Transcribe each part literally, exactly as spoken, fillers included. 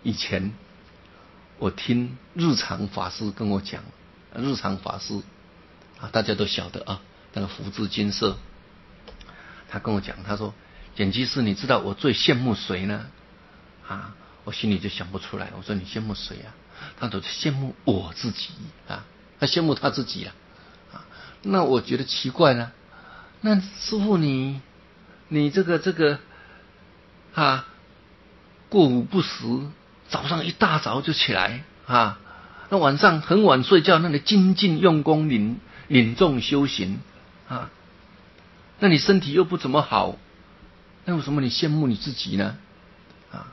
以前我听日常法师跟我讲，日常法师啊，大家都晓得啊，那个福智金色，他跟我讲，他说简居士，你知道我最羡慕谁呢？啊，我心里就想不出来。我说你羡慕谁啊？他说羡慕我自己啊，他羡慕他自己啊。啊，那我觉得奇怪了，那师父你你这个这个啊，过午不食，早上一大早就起来啊，那晚上很晚睡觉，那你精进用功领领众修行啊，那你身体又不怎么好，那为什么你羡慕你自己呢？啊，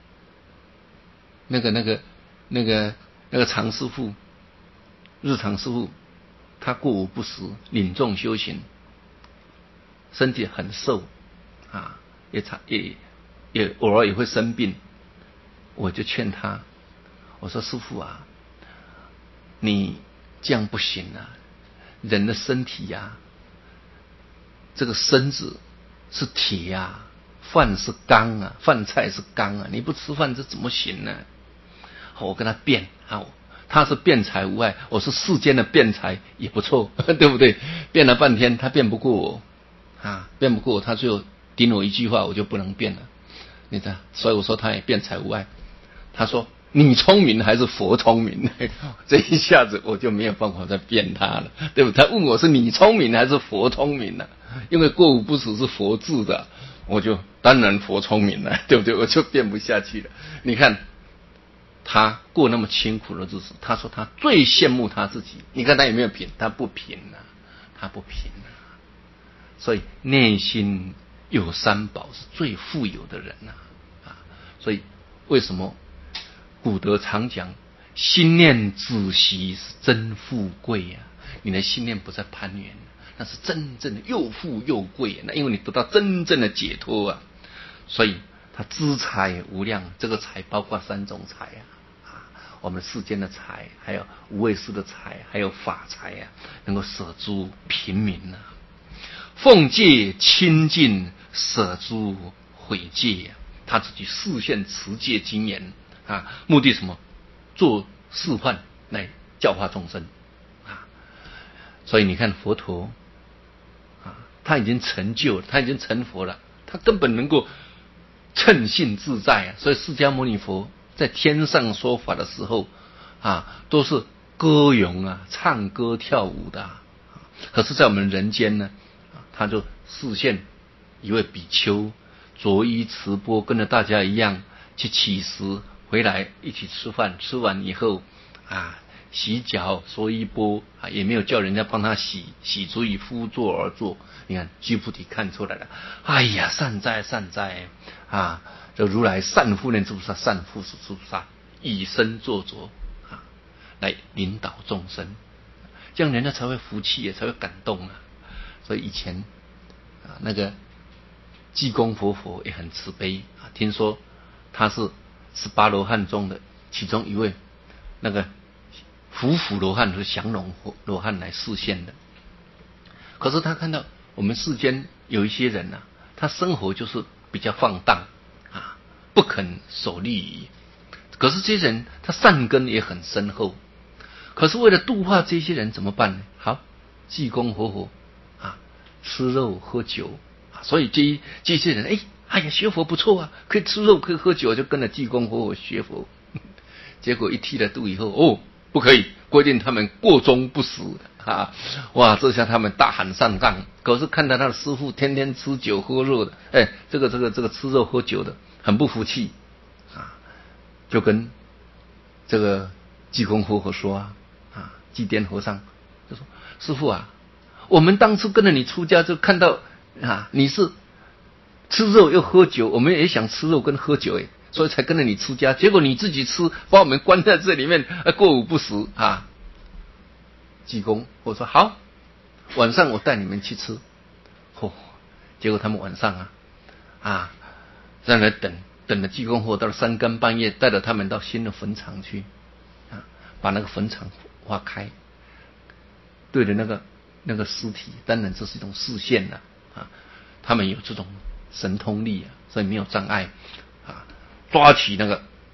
那个那个那个那个常师父，日常师父，他过午不食，领众修行，身体很瘦啊，也也也偶尔也会生病。我就劝他，我说师父啊，你这样不行啊，人的身体呀、啊，这个身子是铁啊，饭是钢啊，饭菜是钢啊，你不吃饭这怎么行呢？好，我跟他辩啊，他是辩才无碍，我是世间的辩才也不错，对不对？辩了半天，他辩不过我啊，辩不过我，他最后顶我一句话，我就不能辩了。你看，所以我说他也辩才无碍。他说你聪明还是佛聪明？这一下子我就没有办法再辩他了，对不对？他问我是你聪明还是佛聪明呢？因为过午不食是佛制的，我就当然佛聪明了，对不对？我就辩不下去了。你看他过那么辛苦的日子，他说他最羡慕他自己。你看他有没有贫？他不贫啊，他不贫啊。所以内心有三宝是最富有的人啊！啊，所以为什么古德常讲心念止息是真富贵啊？你的心念不再攀缘，那是真正的又富又贵。那因为你得到真正的解脱啊！所以他资财无量，这个财包括三种财啊，啊，我们世间的财，还有无畏世的财，还有法财啊，能够舍诸平民啊。奉戒清净，舍诸毁戒，他自己示现持戒精严啊，目的什么？做示范来教化众生啊。所以你看佛陀啊，他已经成就了，他已经成佛了，他根本能够称性自在啊。所以释迦牟尼佛在天上说法的时候啊，都是歌咏啊，唱歌跳舞的啊。可是在我们人间呢，他就示现一位比丘，着衣持钵，跟着大家一样去乞食，回来一起吃饭，吃完以后啊，洗脚说一钵啊，也没有叫人家帮他洗，洗足以趺坐而坐。你看须菩提看出来了，哎呀，善哉善哉啊！这如来善护念诸萨，善护持诸萨，以身作则啊，来领导众生，这样人家才会服气，也才会感动啊。所以以前啊，那个济公活佛也很慈悲啊，听说他是十八罗汉中的其中一位，那个伏伏罗汉是降龙罗汉来示现的。可是他看到我们世间有一些人啊，他生活就是比较放荡啊，不肯守律仪。可是这些人他善根也很深厚，可是为了度化这些人怎么办呢？好，济公活佛啊，吃肉喝酒啊，所以这这些人哎哎呀学佛不错啊，可以吃肉可以喝酒，就跟着济公活佛学佛。结果一剃了度以后，哦，不可以，规定他们过中不食啊！哇，这下他们大喊上当。可是看到他的师父天天吃酒喝肉的，哎，这个这个这个吃肉喝酒的很不服气啊，就跟这个济公活佛说啊，啊，济癫和尚就说：“师父啊，我们当初跟着你出家，就看到啊你是吃肉又喝酒，我们也想吃肉跟喝酒，哎。”所以才跟着你出家，结果你自己吃，把我们关在这里面，过午不食啊！济公，我说好，晚上我带你们去吃。哦，结果他们晚上啊啊，在那等等了济公后，到了三更半夜，带着他们到新的坟场去啊，把那个坟场挖开，对着那个那个尸体，当然这是一种示现了啊，他们有这种神通力啊，所以没有障碍啊。抓起那个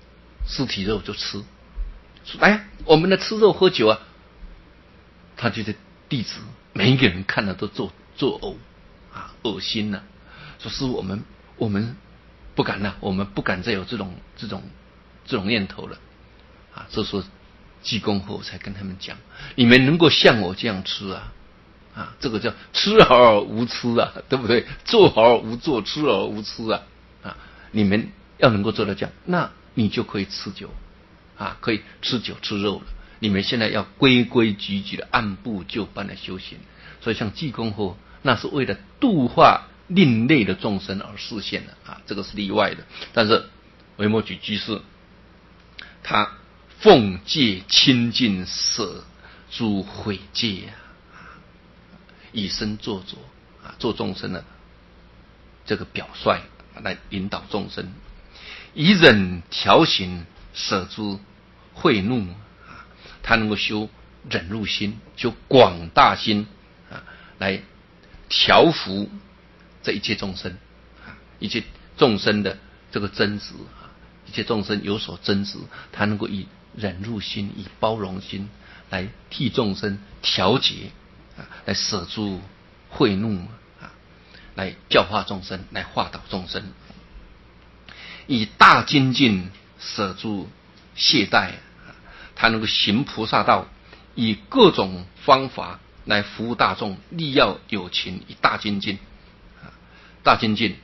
尸体肉就吃，说哎，我们来吃肉喝酒啊。他觉得弟子每一个人看了都作作呕啊，恶心呐、啊。说师父，我们我们不敢了、啊，我们不敢再有这种这种这种念头了啊。这时候济公后才跟他们讲，你们能够像我这样吃啊啊，这个叫吃而无吃啊，对不对？做而无做，吃而无吃啊啊，你们要能够做到这样，那你就可以吃酒啊，可以吃酒吃肉了。你们现在要规规矩矩的按部就班的修行，所以像济公后，那是为了度化另类的众生而示现的啊，这个是例外的。但是维摩诘居士他奉戒清净，舍诸毁戒啊，以身作则啊，做众生的这个表率来引导众生，以忍调行，舍诸恚怒。他能够修忍辱心，修广大心啊，来调伏这一切众生啊，一切众生的这个争执啊，一切众生有所争执，他能够以忍辱心、以包容心来替众生调节啊，来舍诸恚怒啊，来教化众生，来化导众生，以大精进舍诸懈怠。他能够行菩萨道，以各种方法来服务大众，利要有情，以大精进。大精进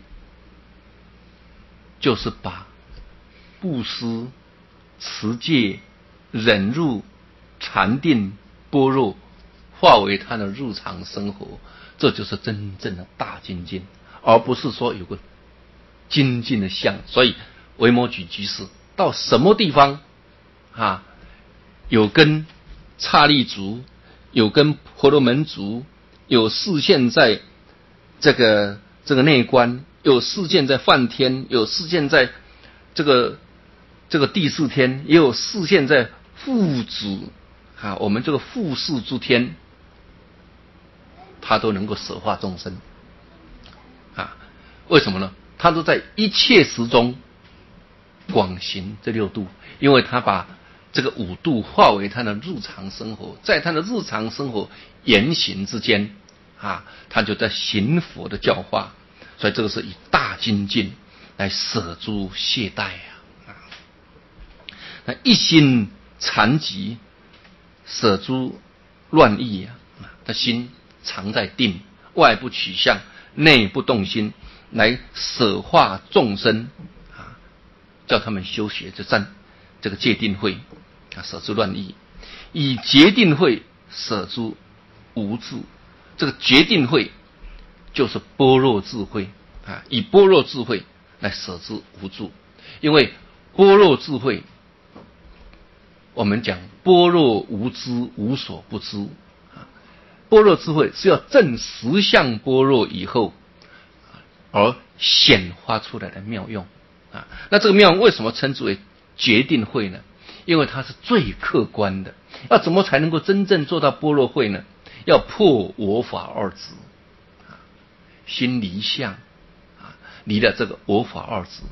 就是把布施、持戒、忍辱、禅定、般若化为他的日常生活，这就是真正的大精进，而不是说有个精进的相。所以维摩诘居士到什么地方啊？有跟刹利族，有跟婆罗门族，有示现在这个这个内观，有示现在梵天，有示现在这个这个第四天，也有示现在父子啊，我们这个父世诸天，他都能够舍化众生啊。为什么呢？他都在一切时中广行这六度，因为他把这个五度化为他的日常生活，在他的日常生活言行之间啊，他就在行佛的教化，所以这个是以大精进来舍诸懈怠啊，那一心禅寂，舍诸乱意啊，他心常在定，外不取相，内不动心，来舍化众生啊，叫他们修学这三这个戒定慧啊，舍诸乱意，以决定慧舍诸无智。这个决定慧就是般若智慧啊，以般若智慧来舍之无助。因为般若智慧，我们讲般若无知，无所不知啊。般若智慧是要证实相般若以后而显发出来的妙用啊。那这个妙用为什么称之为决定慧呢？因为它是最客观的。要怎么才能够真正做到般若慧呢？要破我法二执啊，心离相啊，离了这个我法二执。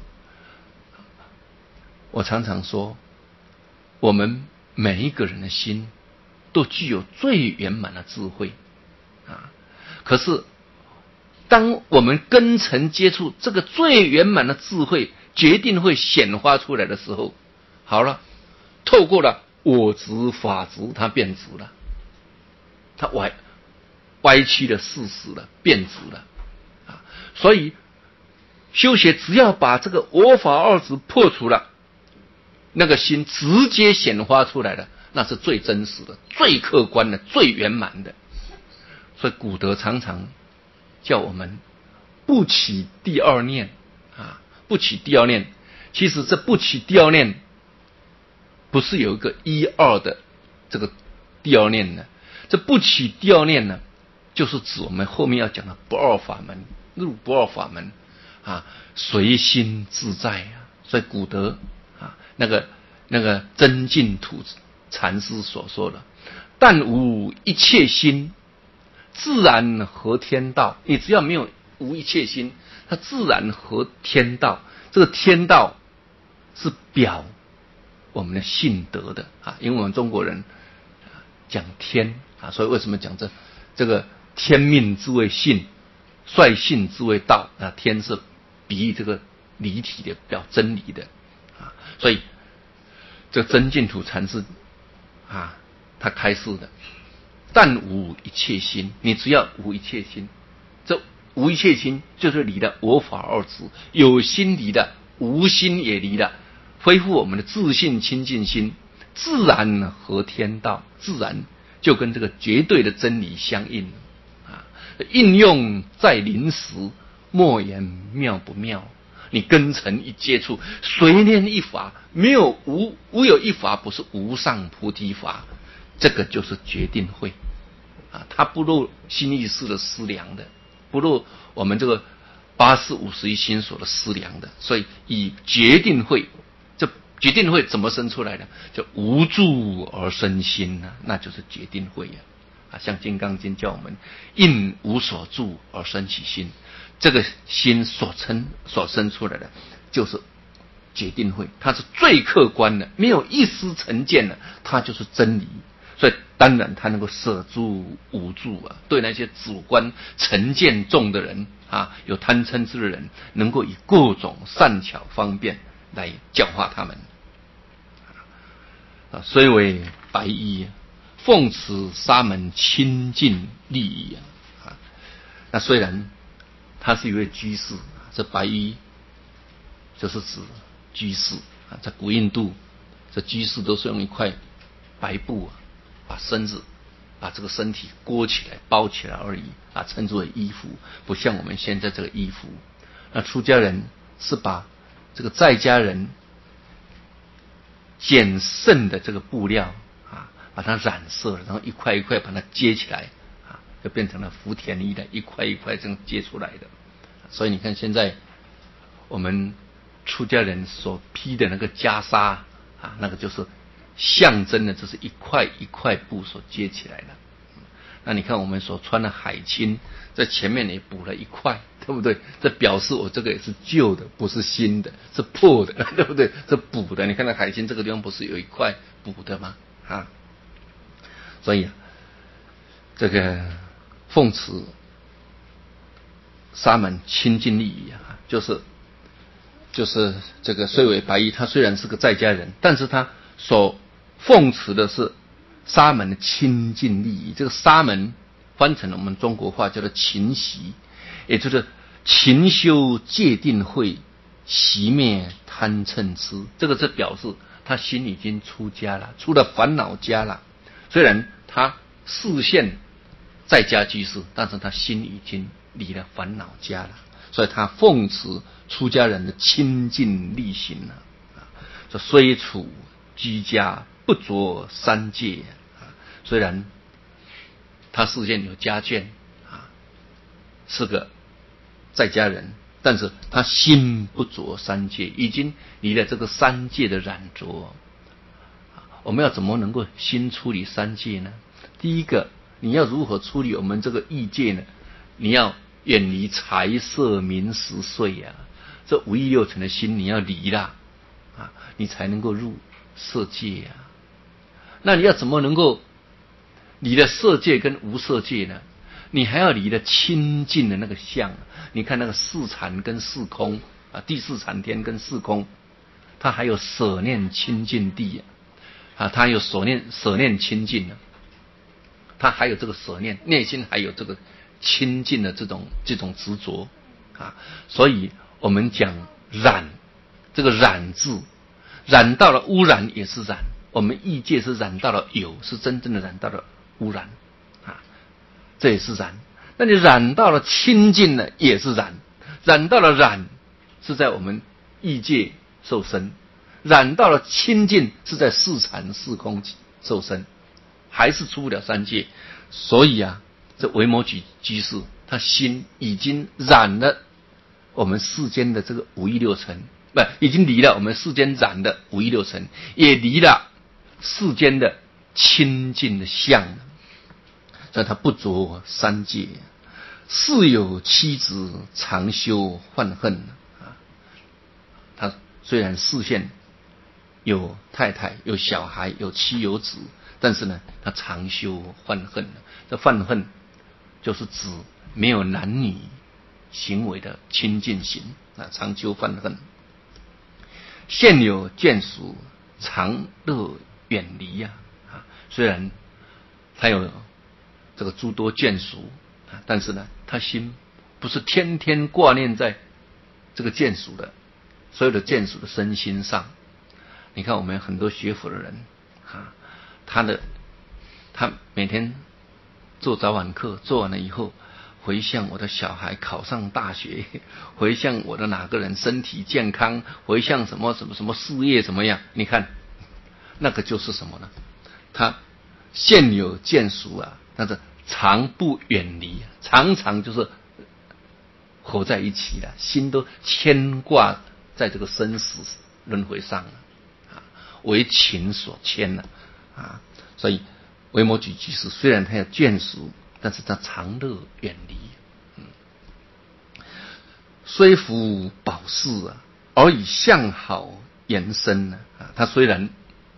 我常常说，我们每一个人的心都具有最圆满的智慧啊，可是当我们根尘接触这个最圆满的智慧，决定会显发出来的时候，好了，透过了我执法执，它变直了，它歪歪曲的事实了，变直了啊！所以修学只要把这个我法二执破除了，那个心直接显发出来的，那是最真实的、最客观的、最圆满的。所以古德常常叫我们不起第二念啊，不起第二念。其实这不起第二念，不是有一个一二的这个第二念呢？这不起第二念呢，就是指我们后面要讲的不二法门，入不二法门啊，随心自在啊。所以古德啊，那个那个真净土禅师所说的，但无一切心，自然合天道。你只要没有无一切心，它自然合天道。这个天道是表我们的信德的啊，因为我们中国人讲天啊，所以为什么讲这这个天命之谓性，率性之谓道啊？天是比喻这个离体的，表真理的啊，所以这真净土禅师啊，他开示的，但无一切心，你只要无一切心，这无一切心就是离了我法二执，有心离了，无心也离了，恢复我们的自信清净心，自然合天道，自然就跟这个绝对的真理相应啊。应用在临时，莫言妙不妙。你根尘一接触，随念一法，没有无无有一法不是无上菩提法，这个就是决定慧啊，它不入心意识的思量的，不入我们这个八四五十一心所的思量的，所以以决定慧，这决定慧怎么生出来的？就无住而生心啊，那就是决定慧啊。啊，像《金刚经》叫我们应无所住而生起心，这个心所生所生出来的就是决定慧，它是最客观的，没有一丝成见的，它就是真理。所以当然它能够摄诸无住啊，对那些主观成见重的人啊，有贪嗔痴的人，能够以各种善巧方便来教化他们啊。虽为白衣，奉持沙门清净利益啊。那虽然他是一位居士，这白衣就是指居士啊，在古印度，这居士都是用一块白布啊，把身子、把这个身体裹起来、包起来而已啊，称之为衣服，不像我们现在这个衣服。那出家人是把这个在家人捡剩的这个布料啊，把它染色了，然后一块一块把它接起来啊，就变成了福田衣的，一块一块这样接出来的。所以你看现在我们出家人所披的那个袈裟啊，那个就是象征的，这是一块一块布所接起来的。那你看我们所穿的海青，在前面也补了一块，对不对？这表示我这个也是旧的，不是新的，是破的，对不对？是补的。你看那海青这个地方不是有一块补的吗？啊，所以这个奉持沙门清净利益啊，就是就是这个虽为白衣，他虽然是个在家人，但是他所奉持的是沙门的清净利益。这个沙门翻成我们中国话叫做勤习，也就是勤修戒定慧，熄灭贪嗔痴。这个是表示他心已经出家了，出了烦恼家了。虽然他视线在家居士，但是他心已经离了烦恼家了，所以他奉持出家人的清净力行了啊。这虽处居家，不着三戒啊。虽然他视线有家眷啊，是个在家人，但是他心不着三戒，已经离了这个三戒的染着。我们要怎么能够心处理三戒呢？第一个，你要如何处理我们这个欲界呢？你要远离财色名食睡呀、啊，这五欲六尘的心你要离啦啊，你才能够入色界呀、啊。那你要怎么能够离了色界跟无色界呢？你还要离了清净的那个相。你看那个四禅跟四空啊，第四禅天跟四空，它还有舍念清净地啊，啊它有舍念舍念清净的，它还有这个舍念，内心还有这个清净的这种这种执着啊。所以我们讲染，这个染字，染到了污染也是染。我们欲界是染到了有，是真正的染到了污染啊，这也是染。那你染到了清净呢，也是染。染到了染是在我们欲界受生，染到了清净是在四禅四空受生，还是出不了三界。所以啊，这维摩诘居士他心已经染了我们世间的这个五欲六尘，不，已经离了我们世间染的五欲六尘，也离了世间的清净的相，所以他不着三界。世有妻子，常修患恨啊。他虽然视线有太太，有小孩，有妻有子，但是呢，他常修犯恨。这犯恨就是指没有男女行为的亲近行啊，常修犯恨。现有眷属，常乐远离呀啊，虽然他有这个诸多眷属啊，但是呢，他心不是天天挂念在这个眷属的所有的眷属的身心上。你看我们很多学佛的人啊，他的他每天做早晚课，做完了以后回向我的小孩考上大学，回向我的哪个人身体健康，回向什么什么什么事业怎么样。你看那个就是什么呢？他现有眷属啊，但是常不远离，常常就是活在一起了，心都牵挂在这个生死轮回上了啊，为情所牵了啊。所以维摩诘居士虽然他有眷属，但是他常乐远离。嗯，虽服宝饰啊，而以相好延伸呢啊。他虽然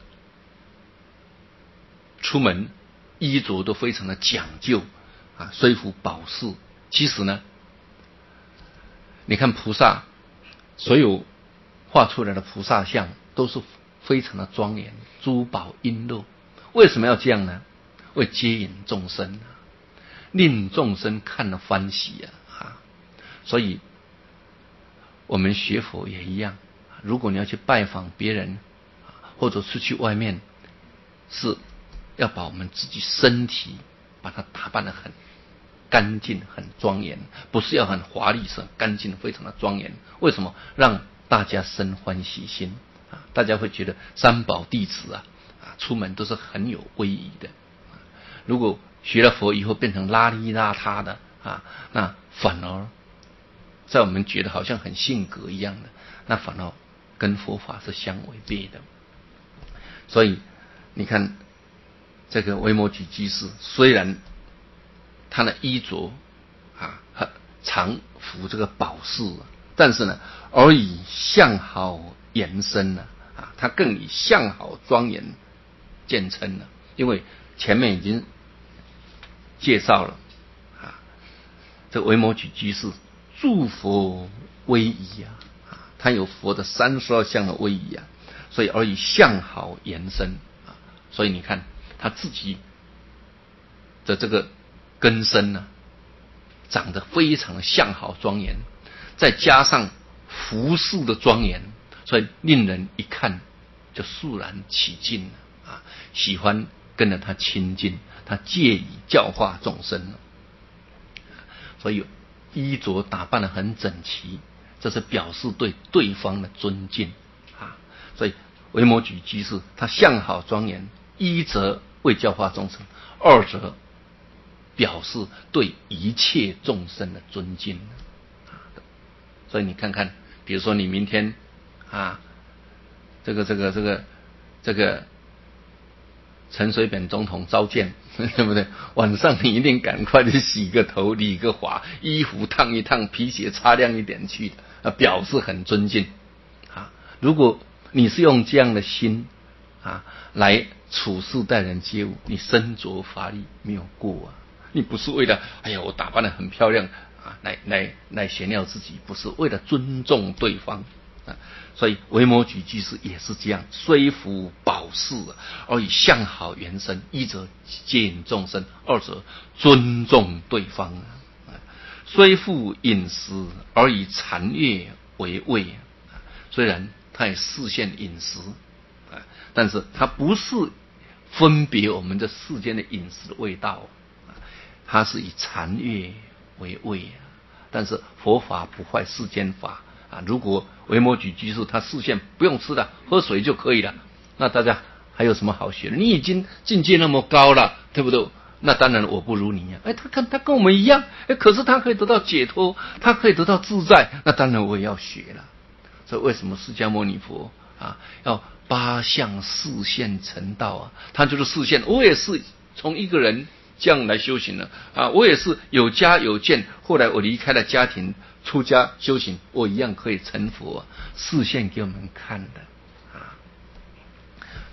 出门衣着都非常的讲究啊，虽服宝饰，其实呢，你看菩萨所有画出来的菩萨像都是非常的庄严，珠宝璎珞。为什么要这样呢？为接引众生啊，令众生看了欢喜啊啊！所以我们学佛也一样，如果你要去拜访别人，或者是去外面，是要把我们自己身体把它打扮得很干净、很庄严，不是要很华丽，是很干净、非常的庄严。为什么？让大家生欢喜心啊！大家会觉得三宝弟子啊啊，出门都是很有威仪的。如果学了佛以后变成邋里邋遢的啊，那反而在我们觉得好像很性格一样的，那反而跟佛法是相违背的。所以你看这个维摩诘居士，虽然他的衣着啊常服这个宝饰，但是呢，而以相好延伸呢啊，他更以相好庄严见称了。因为前面已经介绍了啊，这维摩诘居士诸佛威仪啊，他有佛的三十二相的威仪啊，所以而以相好延伸啊，所以你看他自己的这个根身呢、啊，长得非常的相好庄严，再加上服饰的庄严，所以令人一看就肃然起敬了啊，喜欢跟着他亲近，他借以教化众生了。所以衣着打扮得很整齐，这是表示对对方的尊敬啊。所以维摩诘居士他相好庄严，一则为教化众生，二则表示对一切众生的尊敬。所以你看看，比如说你明天啊，这个这个这个这个陈水扁总统召见，对不对？晚上你一定赶快去洗个头、理个发，衣服烫一烫，皮鞋擦亮一点去的，表示很尊敬啊。如果你是用这样的心啊来处事待人接物，你身着法力没有过啊。你不是为了哎呀我打扮得很漂亮啊，来来来炫耀自己，不是为了尊重对方啊。所以维摩诘居士也是这样，虽服宝饰而以相好延伸，一则接引众生，二则尊重对方啊。虽复饮食而以禅悦为味，虽然他也示现饮食啊，但是他不是分别我们这世间的饮食的味道，他是以禅悦为味啊。但是佛法不坏世间法啊，如果维摩诘居士他示现不用吃的，喝水就可以了，那大家还有什么好学的？你已经境界那么高了，对不对？那当然我不如你呀、啊！哎，他跟他跟我们一样，哎，可是他可以得到解脱，他可以得到自在，那当然我也要学了。所以为什么释迦牟尼佛啊要八相示现成道啊？他就是示现，我也是从一个人这样来修行了啊，我也是有家有眷，后来我离开了家庭，出家修行，我一样可以成佛，示现给我们看的啊。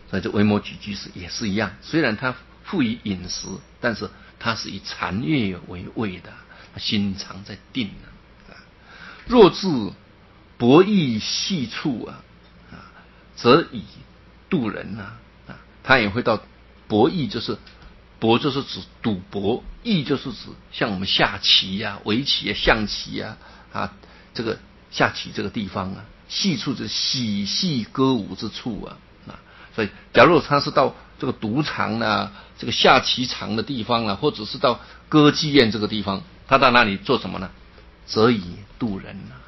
所以这维摩诘居士也是一样，虽然他富于饮食，但是他是以禅悦为味的，心常在定啊。若至博弈细处啊，啊，则以度人啊，啊，他也会到博弈，就是博就是指赌博，弈就是指像我们下棋呀、啊、围棋啊、象棋啊，啊，这个下棋这个地方啊，细处就是嬉戏歌舞之处啊，啊，所以假如他是到这个赌场啊、这个下棋场的地方啊，或者是到歌妓院这个地方，他到那里做什么呢？则以度人啊。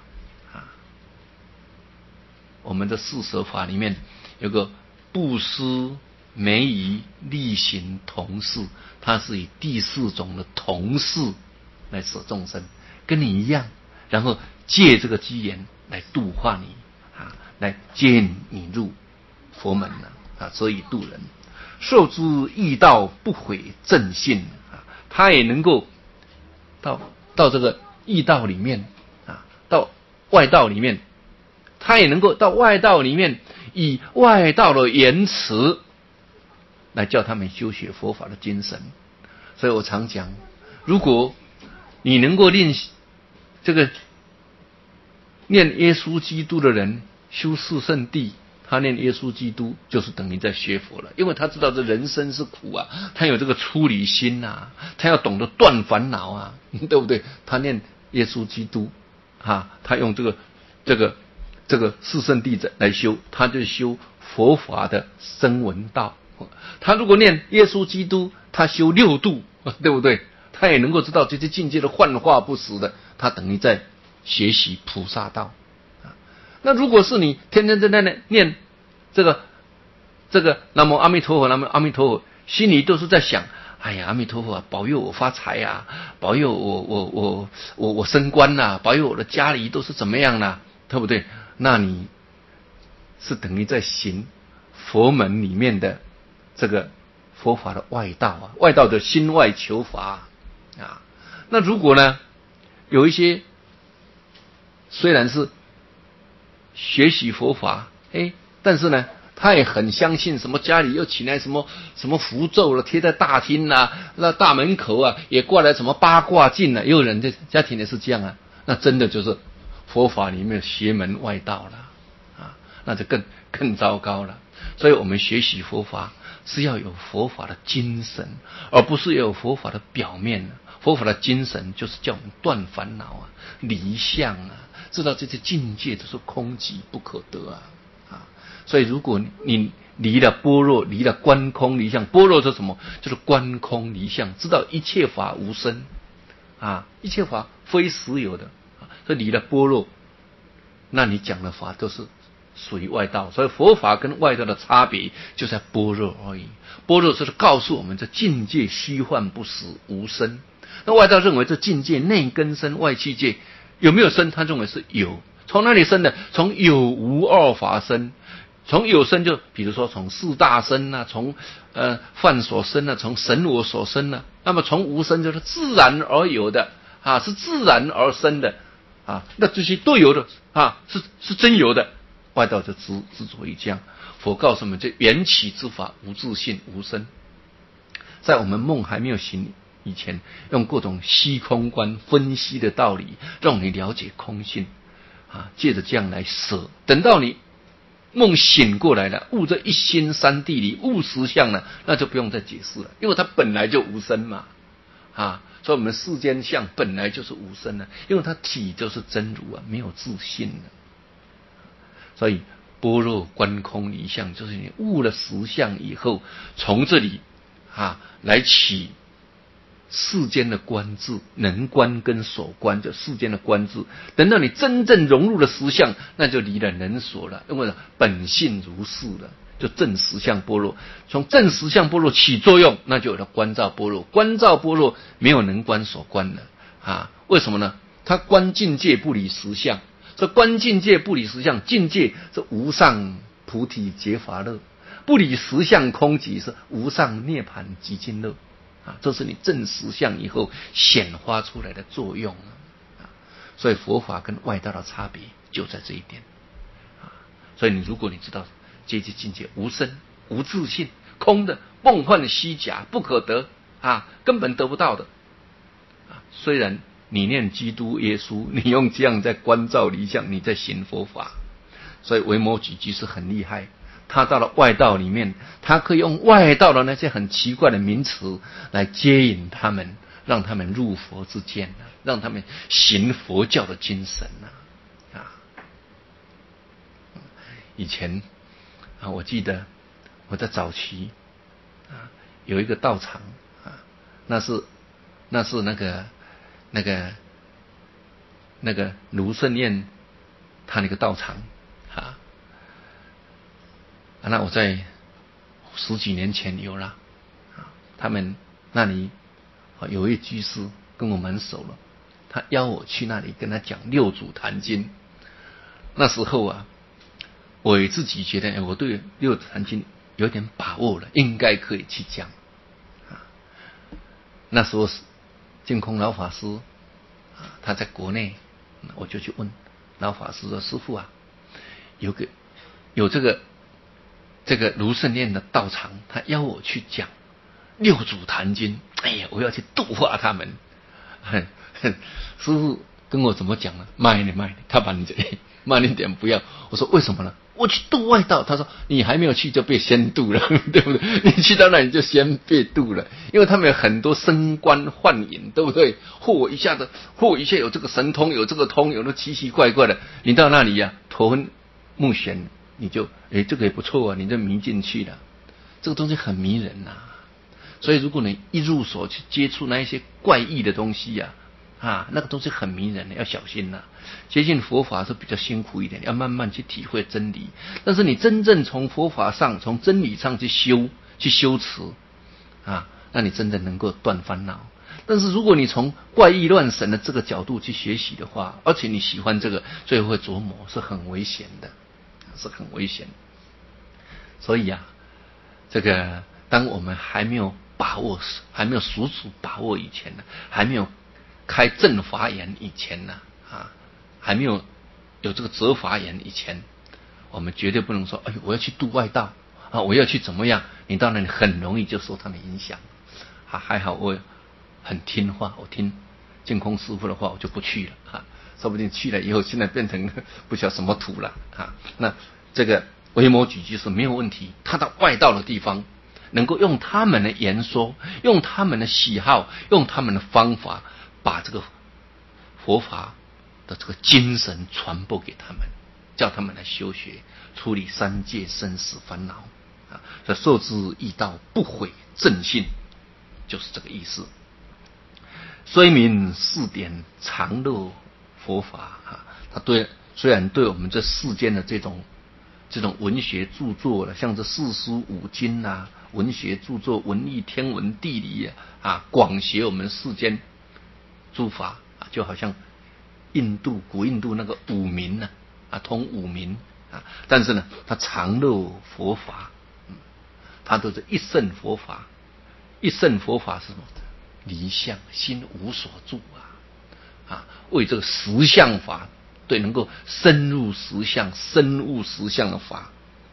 我们的四摄法里面有个布施、梅夷、力行、同事，它是以第四种的同事来摄众生，跟你一样，然后借这个机缘来度化你啊，来接你入佛门啊，所以度人。受之易道，不毁正信啊，他也能够到到这个易道里面啊，到外道里面。他也能够到外道里面，以外道的言辞来教他们修学佛法的精神。所以我常讲，如果你能够练这个念耶稣基督的人修四圣谛，他念耶稣基督就是等于在学佛了，因为他知道这人生是苦啊，他有这个出离心啊，他要懂得断烦恼啊，对不对？他念耶稣基督啊，他用这个这个。这个四圣谛来修，他就修佛法的声闻道。他如果念耶稣基督，他修六度，对不对？他也能够知道这些境界的幻化不实的，他等于在学习菩萨道。那如果是你天天在那念这个这个南无阿弥陀佛，南无阿弥陀佛，心里都是在想，哎呀，阿弥陀佛啊，保佑我发财啊，保佑我我我我我升官啊，保佑我的家里都是怎么样啊，对不对？那你是等于在行佛门里面的这个佛法的外道啊，外道的心外求法啊。那如果呢，有一些虽然是学习佛法，哎，但是呢，他也很相信什么家里又起来什么什么符咒了，贴在大厅啊，那大门口啊也挂来什么八卦镜啊，也有人的家庭也是这样啊，那真的就是佛法里面邪门外道了啊，那就更更糟糕了。所以我们学习佛法是要有佛法的精神，而不是要有佛法的表面。佛法的精神就是叫我们断烦恼啊、离相啊，知道这些境界都是空寂不可得啊啊！所以如果你离了般若，离了观空离相，般若是什么？就是观空离相，知道一切法无生啊，一切法非实有的。所以离了般若，那你讲的法都是属于外道。所以佛法跟外道的差别就在般若而已。般若就是告诉我们这境界虚幻不实无生。那外道认为这境界内根生，外气界有没有生？他认为是有。从哪里生的？从有无二法生。从有生就比如说从四大生啊，从呃梵所生啊，从神我所生啊。那么从无生就是自然而有的啊，是自然而生的。啊，那这些都有的啊，是是真有的。外道就执执着于这样。佛告诉我们，这缘起之法无自性无生。在我们梦还没有醒以前，用各种虚空观分析的道理，让你了解空性啊，借着这样来舍。等到你梦醒过来了，悟这一心三谛里，悟实相了，那就不用再解释了，因为它本来就无生嘛啊。所以我们世间相本来就是无生的，因为它体就是真如啊，没有自性的。所以般若观空离相，就是你悟了实相以后，从这里啊来起世间的观智，能观跟所观，就世间的观智。等到你真正融入了实相，那就离了能所了，因为本性如是了。就正实相般若，从正实相般若起作用，那就有了观照般若。观照般若没有能观所观了啊？为什么呢？他观境界不离实相，这观境界不离实相，境界是无上菩提结法乐，不离实相空寂是无上涅槃极尽乐啊！这是你正实相以后显发出来的作用啊！所以佛法跟外道的差别就在这一点啊！所以你如果你知道这些境界无生无自性，空的，梦幻虚假，不可得啊，根本得不到的啊。虽然你念基督耶稣，你用这样在观照离相，你在行佛法，所以维摩诘居士很厉害。他到了外道里面，他可以用外道的那些很奇怪的名词来接引他们，让他们入佛之见，让他们行佛教的精神啊！以前啊，我记得我在早期啊，有一个道场啊，那是那是那个那个那个卢胜彦他那个道场啊。啊，那我在十几年前有了，啊，他们那里啊有一位居士跟我蛮熟了，他邀我去那里跟他讲六祖坛经。那时候啊，我自己觉得，哎，我对六祖坛经有点把握了，应该可以去讲。啊，那时候净空老法师啊，他在国内，我就去问老法师说：“师父啊，有个有这个。”这个卢胜彦的道场，他邀我去讲六祖坛经，哎呀，我要去度化他们。哼哼，师父跟我怎么讲呢？慢一点，慢一点，他把你这慢一点，不要。我说为什么呢？我去度外道。他说你还没有去就被先度了，对不对？你去到那里就先被度了，因为他们有很多升官幻影，对不对？或一下子，或一下有这个神通，有这个通，有那奇奇怪怪的。你到那里呀、啊，头昏目眩。你就诶，这个也不错啊，你就迷进去了，这个东西很迷人呐、啊。所以如果你一入手去接触那一些怪异的东西呀、啊，啊，那个东西很迷人的，要小心呐、啊。接近佛法是比较辛苦一点，要慢慢去体会真理。但是你真正从佛法上、从真理上去修、去修持啊，那你真的能够断烦恼。但是如果你从怪异乱神的这个角度去学习的话，而且你喜欢这个，最后会琢磨，是很危险的。是很危险，所以啊，这个当我们还没有把握、还没有熟熟把握以前呢，还没有开正法眼以前呢，啊，还没有有这个折法眼以前，我们绝对不能说，哎，我要去度外道啊，我要去怎么样？你到那里很容易就受他们影响。啊，还好我很听话，我听净空师父的话，我就不去了啊。说不定去了以后，现在变成不晓得什么土了啊！那这个维摩诘居士没有问题，他到外道的地方，能够用他们的言说，用他们的喜好，用他们的方法，把这个佛法的这个精神传播给他们，叫他们来修学，处理三界生死烦恼啊！所以受之以道，不毁正信，就是这个意思。虽名四典常乐佛法啊，它对虽然对我们这世间的这种这种文学著作了，像这四书五经啊，文学著作、文艺、天文、地理啊，啊广学我们世间诸法啊，就好像印度古印度那个五明呢啊，通五明啊，但是呢，它常乐佛法，嗯，它都是一圣佛法，一圣佛法是什么？离相心无所住啊，啊，为这个实相法，对，能够深入实相、深悟实相的法，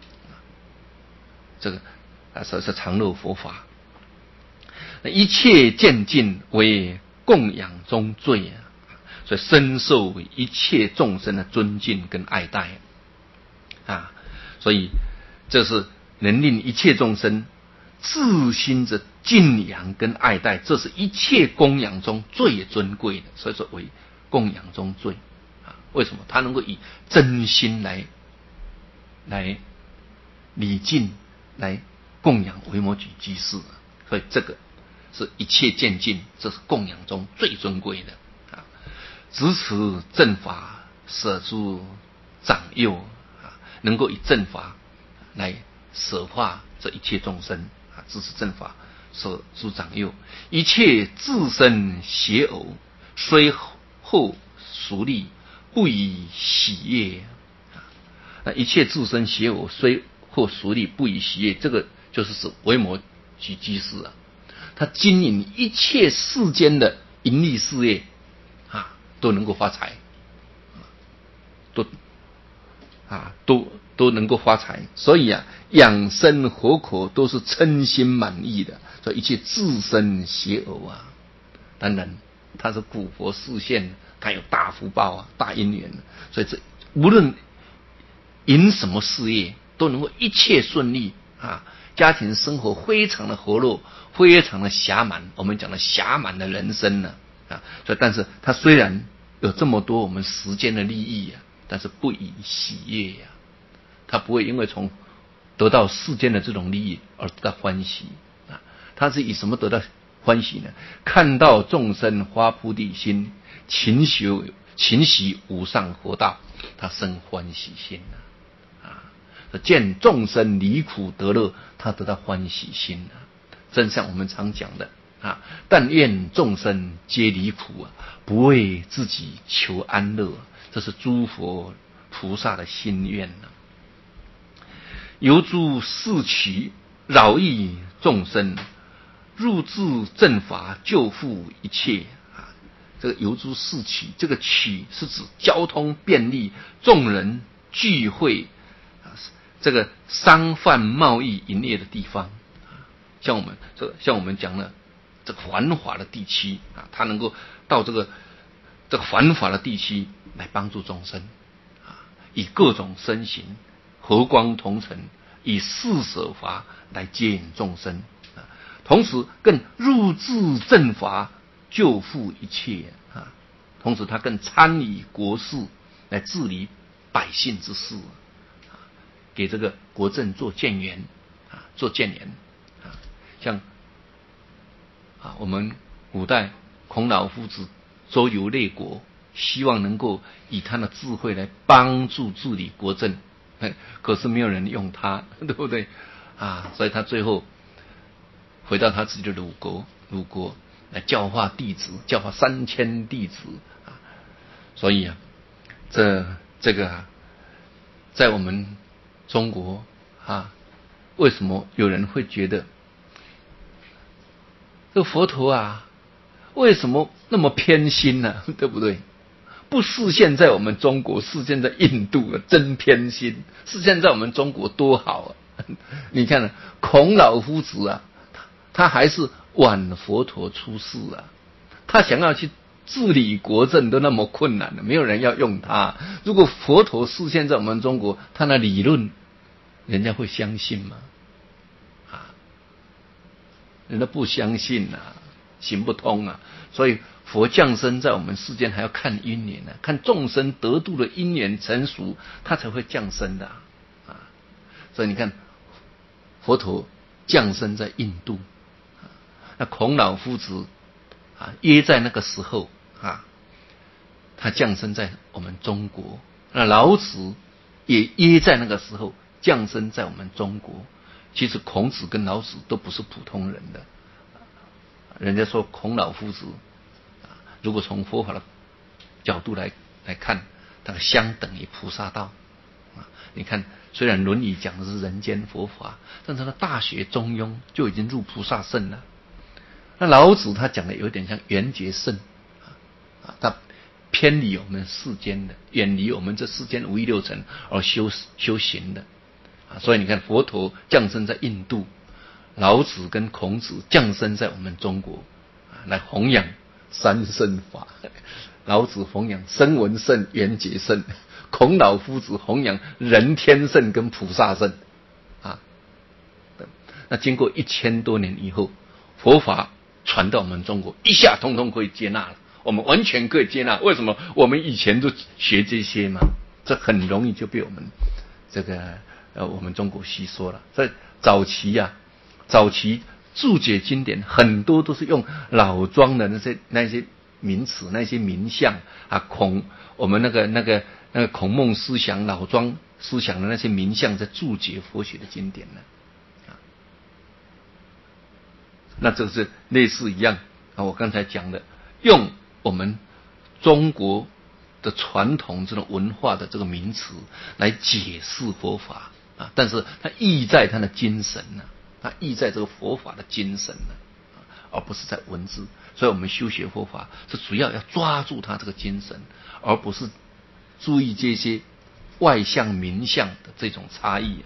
这个啊，说是常乐佛法。一切渐进为供养中最啊，所以深受一切众生的尊敬跟爱戴啊，所以这是能令一切众生自心的敬仰跟爱戴，这是一切供养中最尊贵的，所以说为供养中最啊。为什么？他能够以真心来来礼敬，来供养维摩诘居士，所以这个是一切渐进，这是供养中最尊贵的啊。执持正法，舍诸长幼啊，能够以正法来舍化这一切众生啊，支持正法，舍诸长幼，一切自身邪偶，虽后熟利，不以喜悦啊。那一切自身邪偶，虽后熟利，不以喜悦，这个就是指维摩诘居士啊，他经营一切世间的盈利事业啊，都能够发财，都啊都都能够发财。所以啊，养生活口都是称心满意的，所以一切自身邪偶啊。当然他是古佛示现，他有大福报啊，大因缘，所以这无论营什么事业都能够一切顺利啊，家庭生活非常的和乐，非常的暇满，我们讲的暇满的人生呢啊，所以但是他虽然有这么多我们时间的利益啊，但是不以喜悦呀、啊，他不会因为从得到世间的这种利益而得到欢喜啊，他是以什么得到欢喜呢？看到众生发菩提心，勤修勤习无上佛道，他生欢喜心啊！啊，见众生离苦得乐，他得到欢喜心啊！正像我们常讲的啊，但愿众生皆离苦啊，不为自己求安乐，这是诸佛菩萨的心愿啊！由诸四取饶益众生，入智正法救护一切啊！这个由诸四取，这个取是指交通便利，众人聚会啊，这个商贩贸易营业的地方啊，像我们这像我们讲的这个繁华的地区啊，他能够到这个这个繁华的地区来帮助众生啊，以各种身形和光同尘，以四舍法来接引众生啊，同时更入智正法救护一切啊，同时他更参与国事来治理百姓之事啊，给这个国政做建言啊，做建言啊，像啊我们古代孔老夫子周游列国，希望能够以他的智慧来帮助治理国政，可是没有人用他，对不对啊？所以他最后回到他自己的鲁国，鲁国来教化弟子，教化三千弟子啊。所以啊，这这个啊，在我们中国啊，为什么有人会觉得这个佛陀啊，为什么那么偏心呢、啊？对不对？不是现在我们中国，是现在印度啊，真偏心。是现在我们中国多好啊！你看啊，孔老夫子啊，他还是晚佛陀出世啊，他想要去治理国政都那么困难了，没有人要用他。如果佛陀示现在我们中国，他的理论，人家会相信吗？啊，人家不相信啊，行不通啊。所以佛降生在我们世间，还要看因缘啊，看众生得度的因缘成熟，他才会降生的啊。啊所以你看，佛陀降生在印度，啊、那孔老夫子啊，约在那个时候啊，他降生在我们中国。那老子也约在那个时候降生在我们中国。其实孔子跟老子都不是普通人的，人家说孔老夫子如果从佛法的角度来来看，它相等于菩萨道啊。你看，虽然《论语》讲的是人间佛法，但是他《大学》《中庸》就已经入菩萨圣了。那老子他讲的有点像圆觉圣啊，他偏离我们世间的，远离我们这世间五欲六尘而修修行的啊。所以你看，佛陀降生在印度，老子跟孔子降生在我们中国啊，来弘扬三圣法。老子弘扬声闻圣、缘觉圣，孔老夫子弘扬人天圣跟菩萨圣啊。那经过一千多年以后，佛法传到我们中国，一下通通可以接纳了，我们完全可以接纳。为什么？我们以前都学这些嘛，这很容易就被我们这个呃我们中国吸收了。所以早期啊，早期注解经典很多都是用老庄的那些那些名词、那些名相啊，孔我们那个那个那个孔孟思想、老庄思想的那些名相，在注解佛学的经典呢。啊，那这是类似一样啊，我刚才讲的，用我们中国的传统这种文化的这个名词来解释佛法啊，但是它意在它的精神呢、啊，它意在这个佛法的精神呢、啊，而不是在文字。所以我们修学佛法是主要要抓住它这个精神，而不是注意这些外相民相的这种差异。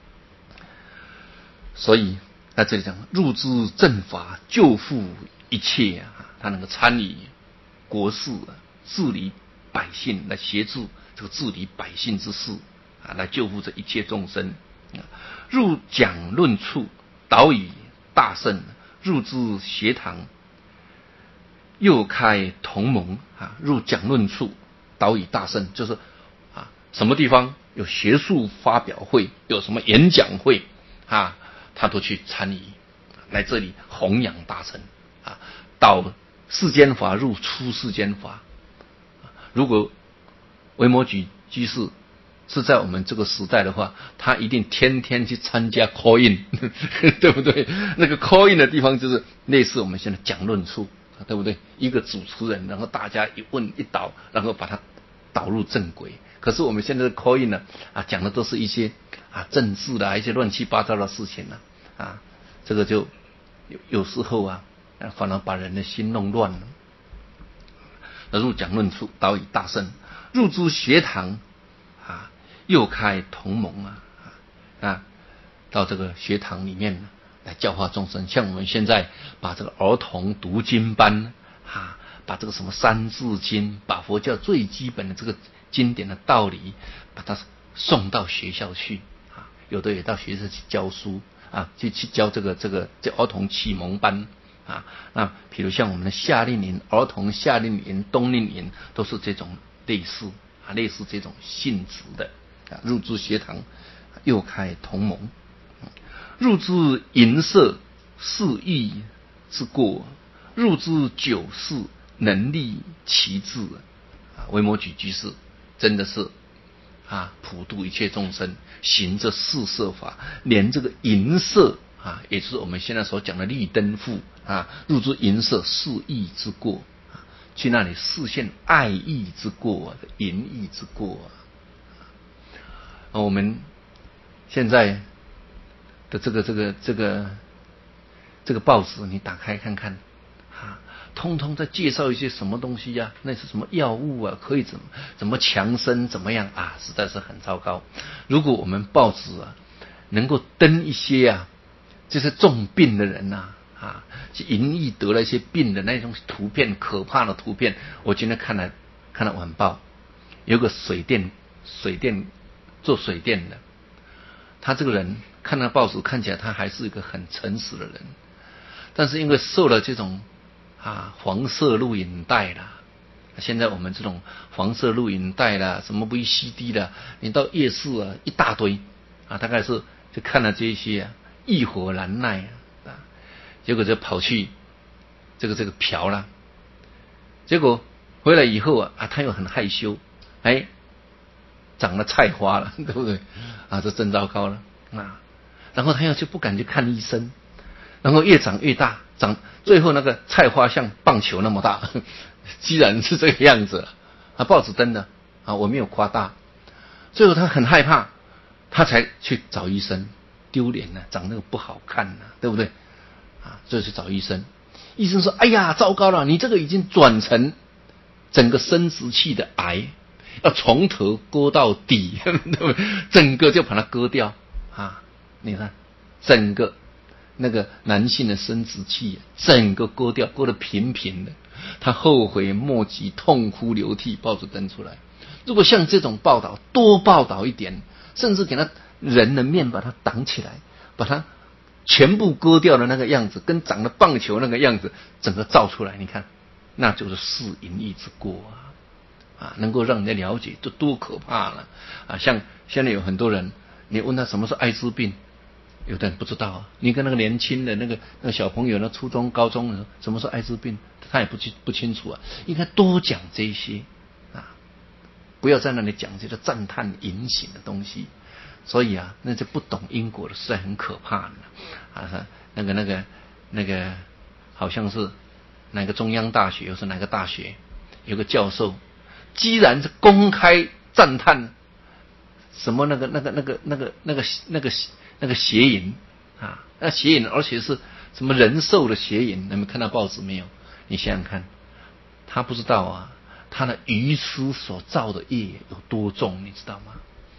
所以在这里讲入之政法，救护一切啊，他能够参与国事啊，治理百姓，来协助这个治理百姓之事啊，来救护这一切众生。入讲论处，导以大圣；入之学堂，又开同盟啊。入讲论处，导以大圣，就是啊，什么地方有学术发表会，有什么演讲会啊，他都去参与，来这里弘扬大乘啊。导世间法，入出世间法。如果维摩诘居士是在我们这个时代的话，他一定天天去参加 call in 对不对？那个 call in 的地方就是类似我们现在讲论处，对不对？一个主持人，然后大家一问一导，然后把它导入正轨。可是我们现在的 call in 呢，啊，讲的都是一些啊政治的、啊、一些乱七八糟的事情呢，啊，这个就有有时候啊，反而把人的心弄乱了。入讲论处，导以大圣；入之学堂啊，又开同盟啊啊，到这个学堂里面来教化众生。像我们现在把这个儿童读经班啊，把这个什么三字经，把佛教最基本的这个经典的道理，把它送到学校去啊。有的也到学校去教书啊，去去教这个这个这儿童启蒙班啊。那比如像我们的夏令营、儿童夏令营、冬令营，都是这种类似啊，类似这种性质的啊。入之学堂，又开同盟；入之淫色，肆意之过；入之酒肆，能力其志啊。维摩诘居士真的是啊，普度一切众生，行这四摄法，连这个淫色啊，也就是我们现在所讲的立灯赋啊，入之淫色，肆意之过啊，去那里示现爱意之过啊，淫意之过啊。啊我们现在的这个这个这个这个报纸，你打开看看啊，通通在介绍一些什么东西呀、啊？那是什么药物啊？可以怎么怎么强身怎么样啊？实在是很糟糕。如果我们报纸啊能够登一些啊，这些重病的人呐啊，去淫逸得了一些病的那种图片，可怕的图片。我今天看了看了晚报，有个水电水电做水电的，他这个人看那报纸看起来他还是一个很诚实的人，但是因为受了这种啊黄色录影带啦，现在我们这种黄色录影带啦，什么 V C D 啦，你到夜市啊一大堆啊，大概是就看了这些啊，欲火难耐啊，结果就跑去这个这个嫖了，结果回来以后啊啊他又很害羞，哎，长了菜花了，对不对？啊，这真糟糕了啊！然后他又就不敢去看医生，然后越长越大，长最后那个菜花像棒球那么大，既然是这个样子了啊，报纸登的啊，我没有夸大。最后他很害怕，他才去找医生，丢脸了，长那个不好看了，对不对？啊，所以去找医生，医生说：“哎呀，糟糕了，你这个已经转成整个生殖器的癌。”要从头割到底，对不对？整个就把它割掉啊！你看，整个那个男性的生殖器，整个割掉，割得平平的。他后悔莫及，痛哭流涕，报纸登出来。如果像这种报道多报道一点，甚至给他人的面把它挡起来，把它全部割掉的那个样子，跟长了棒球那个样子，整个照出来，你看，那就是是淫逸之过啊！啊，能够让人家了解，这多可怕了啊！像现在有很多人，你问他什么是艾滋病，有的人不知道啊。你跟那个年轻的那个那个小朋友，那初中、高中的什么是艾滋病，他也不清不清楚啊。应该多讲这些啊，不要在那里讲这个赞叹淫行的东西。所以啊，那就不懂因果的，实在很可怕的啊。那个那个那个，好像是哪个中央大学，又是哪个大学，有个教授。既然是公开赞叹什么那个那个那个那个那个那个那个邪淫啊，那邪淫，而且是什么人兽的邪淫，你们看到报纸没有？你想想看，他不知道啊，他的愚痴所造的业有多重，你知道吗？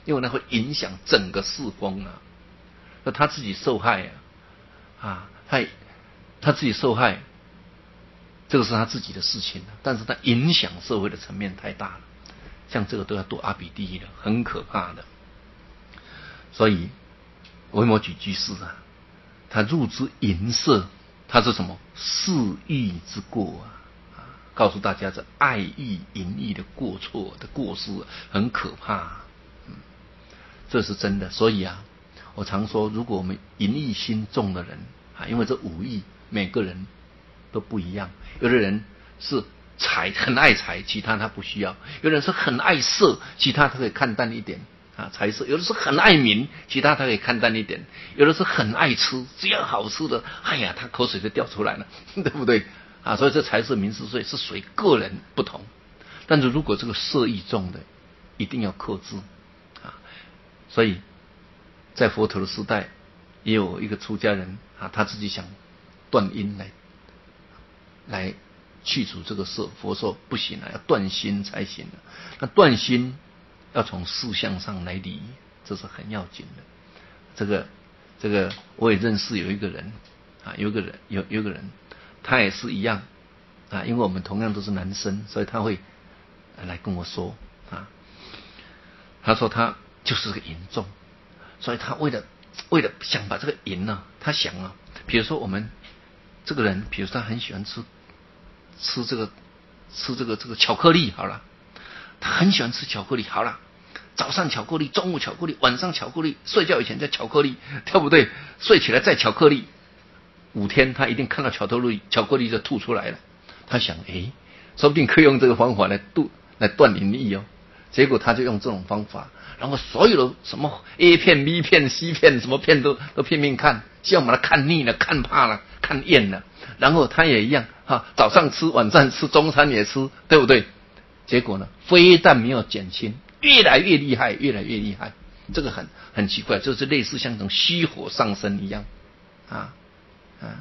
因为那会影响整个世风啊。那他自己受害啊，啊，他他自己受害，这个是他自己的事情，但是他影响社会的层面太大了，像这个都要堕阿鼻地狱的，很可怕的。所以维摩诘居士啊，他入之淫色，他是什么嗜欲之过啊？告诉大家，这爱欲淫欲的过错的过失很可怕、啊嗯，这是真的。所以啊，我常说，如果我们淫欲心重的人啊，因为这五欲每个人都不一样，有的人是财很爱财，其他他不需要；有的人是很爱色，其他他可以看淡一点啊，财色；有的是很爱名，其他他可以看淡一点；有的是很爱吃，只要好吃的，哎呀，他口水就掉出来了，对不对？啊，所以这财色名食睡是随个人不同，但是如果这个色欲重的，一定要克制啊。所以在佛陀的时代，也有一个出家人啊，他自己想断因来来去除这个色，佛说不行啊，要断心才行啊。那断心要从事相上来理，这是很要紧的。这个这个我也认识有一个人啊，有一个人有有一个人。他也是一样啊，因为我们同样都是男生，所以他会来跟我说啊，他说他就是个淫众，所以他为了为了想把这个淫呢、啊，他想啊，比如说我们这个人，比如说他很喜欢吃吃这个吃这个这个巧克力，好了，他很喜欢吃巧克力，好了，早上巧克力，中午巧克力，晚上巧克力，睡觉以前再巧克力，对不对？睡起来再巧克力。五天他一定看到巧克力，巧克力就吐出来了。他想，诶，说不定可以用这个方法来度来断淫欲哦。结果他就用这种方法，然后所有的什么 A 片、B 片、C 片，什么片都都拼命看，希望把它看腻了、看怕了、看厌了。然后他也一样，哈，早上吃，晚上吃，中餐也吃，对不对？结果呢，非但没有减轻，越来越厉害，越来越厉害。这个很很奇怪，就是类似像这种虚火上身一样，啊。啊，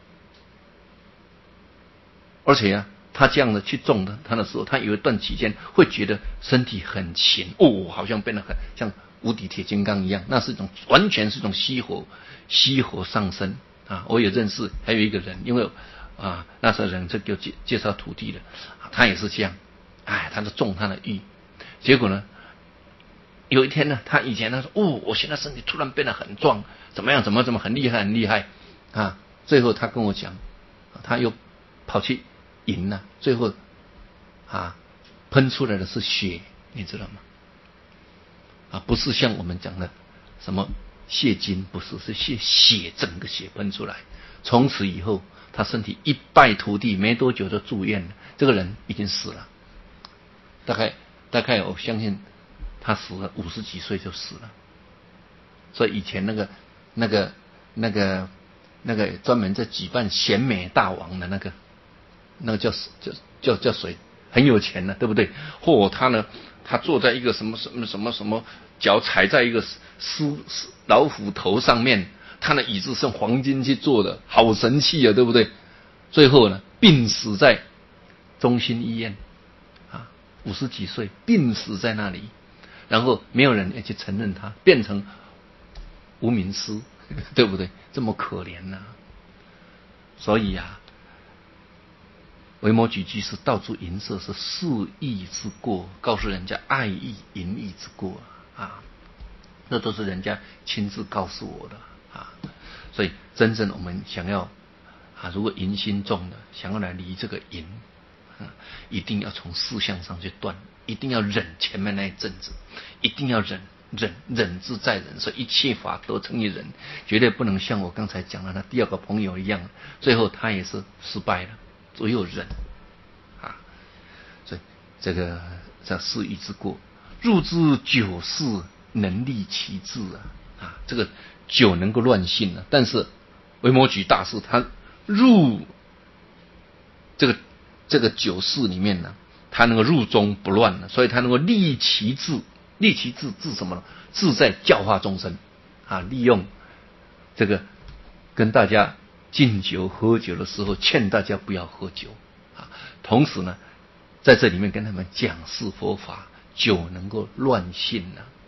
而且啊，他这样的去种的他的时候，他有一段期间会觉得身体很勤哦，好像变得很像无敌铁金刚一样。那是一种完全是一种虚火，虚火上身啊！我也认识还有一个人，因为啊那时候人就给我介介绍徒弟了，他也是这样，哎，他就种他的欲，结果呢，有一天呢，他以前他说哦，我现在身体突然变得很壮，怎么样，怎么怎么很厉害，很厉害啊！最后他跟我讲，他又跑去淫了，最后啊喷出来的是血，你知道吗？啊，不是像我们讲的什么泄精，不是，是血血整个血喷出来。从此以后，他身体一败涂地，没多久就住院了。这个人已经死了，大概大概我相信他死了五十几岁就死了。所以以前那个那个那个。那个专门在举办选美大王的那个，那个叫叫叫叫谁？很有钱的，对不对？或、哦、他呢，他坐在一个什么什么什么什么，脚踩在一个狮老虎头上面，他的椅子是用黄金去做的，好神气啊，对不对？最后呢，病死在中心医院啊，五十几岁病死在那里，然后没有人要去承认他，变成无名尸。对不对？这么可怜呐、啊！所以啊，维摩诘居士到处淫色是肆意之过，告诉人家爱欲淫欲之过啊，那都是人家亲自告诉我的啊。所以真正我们想要啊，如果淫心重的，想要来离这个淫，啊，一定要从事相上去断，一定要忍前面那一阵子，一定要忍。忍忍之在忍，所以一切法都成于忍，绝对不能像我刚才讲的那第二个朋友一样，最后他也是失败了，只有忍啊。所以这个叫肆意之过，入之酒肆，能利其志啊啊，这个酒能够乱性啊，但是维摩诘大师他入这个这个酒肆里面呢，他能够入中不乱了，所以他能够利其志。利其志，志什么呢？志在教化众生啊！利用这个跟大家敬酒喝酒的时候，劝大家不要喝酒啊。同时呢，在这里面跟他们讲释佛法，酒能够乱性啊。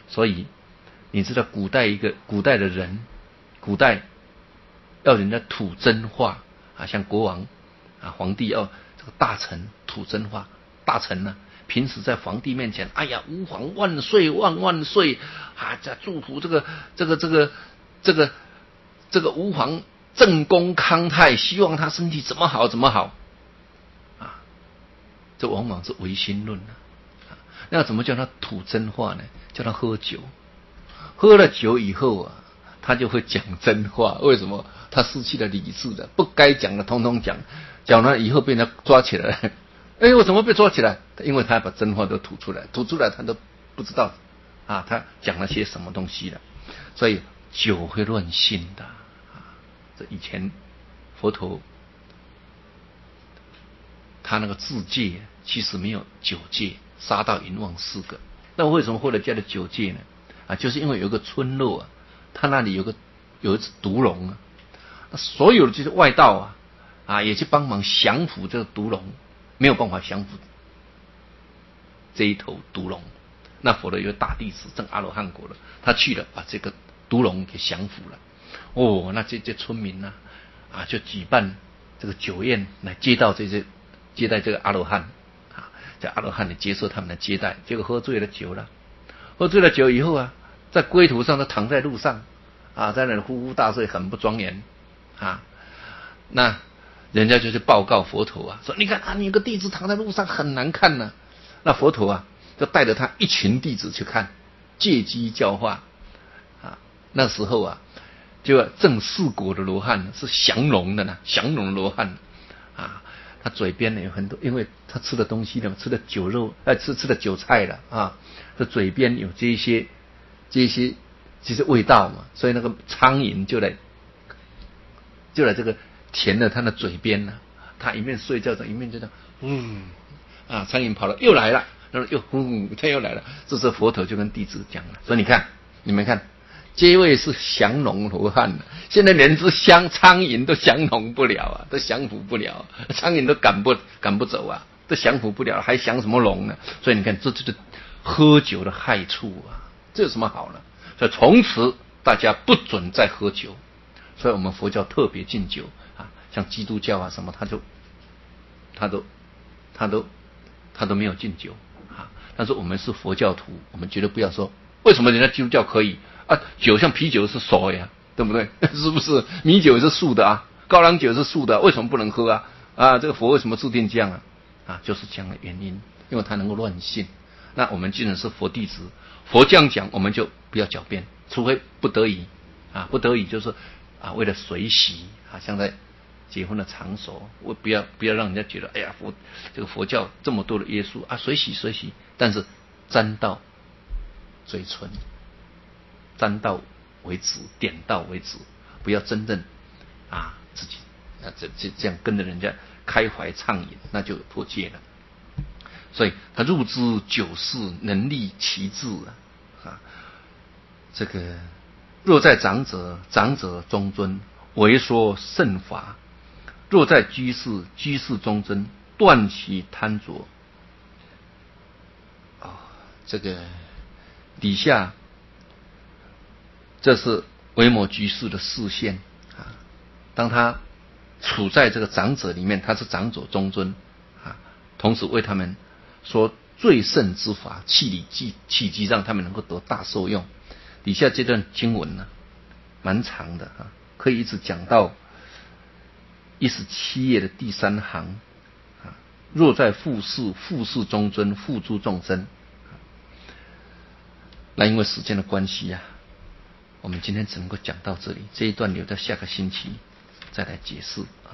所以你知道古代一个古代的人，古代要人家吐真话啊，像国王啊、皇帝要这个大臣吐真话，大臣呢、啊、平时在皇帝面前，哎呀，吾皇万岁万万岁啊，在祝福这个这个这个这个这个吾皇正宫康泰，希望他身体怎么好怎么好啊，这往往是唯心论啊。那怎么叫他吐真话呢？叫他喝酒，喝了酒以后啊，他就会讲真话。为什么？他失去了理智的，不该讲的通通讲，讲了以后被人家抓起来。哎，为什么被抓起来？因为他把真话都吐出来，吐出来他都不知道啊，他讲了些什么东西了。所以酒会乱性的啊。这以前佛陀他那个自戒其实没有酒戒，杀盗淫妄四个。那为什么后来加了酒戒呢？啊，就是因为有个村落啊，他那里有个有一只毒龙啊，那所有的这些外道啊啊也去帮忙降服这个毒龙，没有办法降服这一头毒龙。那佛陀有大弟子证阿罗汉果了，他去了把这个毒龙给降服了。哦，那这些村民呢 啊, 啊就举办这个酒宴来接到这些接待这个阿罗汉啊，这阿罗汉呢接受他们的接待，结果喝醉了酒了，喝醉了酒以后啊，在归途上他躺在路上啊，在那里呼呼大睡，很不庄严啊。那人家就去报告佛陀啊，说你看啊，你有个弟子躺在路上很难看呢、啊。那佛陀啊，就带着他一群弟子去看，借机教化啊。那时候啊，就正四果的罗汉是降龙的呢，降龙的罗汉啊。他嘴边呢有很多，因为他吃的东西呢，吃的酒肉，呃，吃吃的韭菜了啊，这嘴边有这些这些这些味道嘛，所以那个苍蝇就来就来这个填了他的嘴边呢、啊。他一面睡觉着，一面就这样，嗯啊，苍蝇跑了又来了，然后又呼，他又来了。这时候佛陀就跟弟子讲了，说你看，你们看。这位是降龙罗汉，现在连只香苍蝇都降龙不了啊，都降服不了，苍蝇都赶不赶不走啊，都降服不了，还降什么龙呢？所以你看，这就是喝酒的害处啊，这有什么好呢？所以从此大家不准再喝酒，所以我们佛教特别禁酒啊，像基督教啊什么，他就他都他都他都没有禁酒啊，但是我们是佛教徒，我们绝对不要说为什么人家基督教可以。啊，酒像啤酒是熟呀，对不对？是不是？米酒是素的啊，高粱酒是素的，为什么不能喝啊？啊，这个佛为什么制定这样啊？啊，就是这样的原因，因为它能够乱性。那我们既然是佛弟子，佛这样讲，我们就不要狡辩，除非不得已啊，不得已就是啊，为了随喜啊，像在结婚的场所，我不要不要让人家觉得，哎呀，佛这个佛教这么多的约束啊，随喜随喜，但是沾到嘴唇。沾到为止，点到为止，不要真正啊自己啊这这这样跟着人家开怀畅饮，那就破戒了。所以他入知九事，能力其志啊啊，这个若在长者，长者中尊，为说圣法；若在居士，居士中尊，断其贪着。哦，这个底下。这是维摩居士的视线啊，当他处在这个长者里面，他是长者中尊啊，同时为他们说最胜之法，契理契契机，让他们能够得大受用。底下这段经文呢，蛮长的啊，可以一直讲到一十七页的第三行啊。若在复世，复世中尊，复诸众生。那因为时间的关系啊。我们今天只能够讲到这里，这一段留到下个星期再来解释。